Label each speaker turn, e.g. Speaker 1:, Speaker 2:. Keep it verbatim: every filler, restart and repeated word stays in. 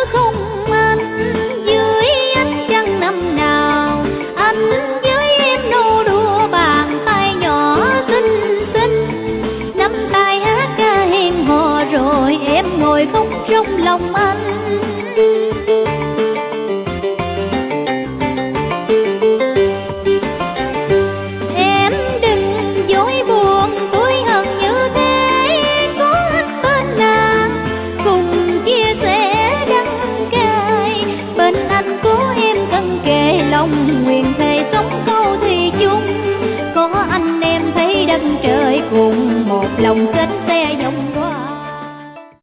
Speaker 1: không anh, dưới ánh trăng năm nào anh với em nô đùa bàn tay nhỏ xinh xinh, nắm tay hát ca hẹn hò rồi em ngồi khóc trong lòng anh.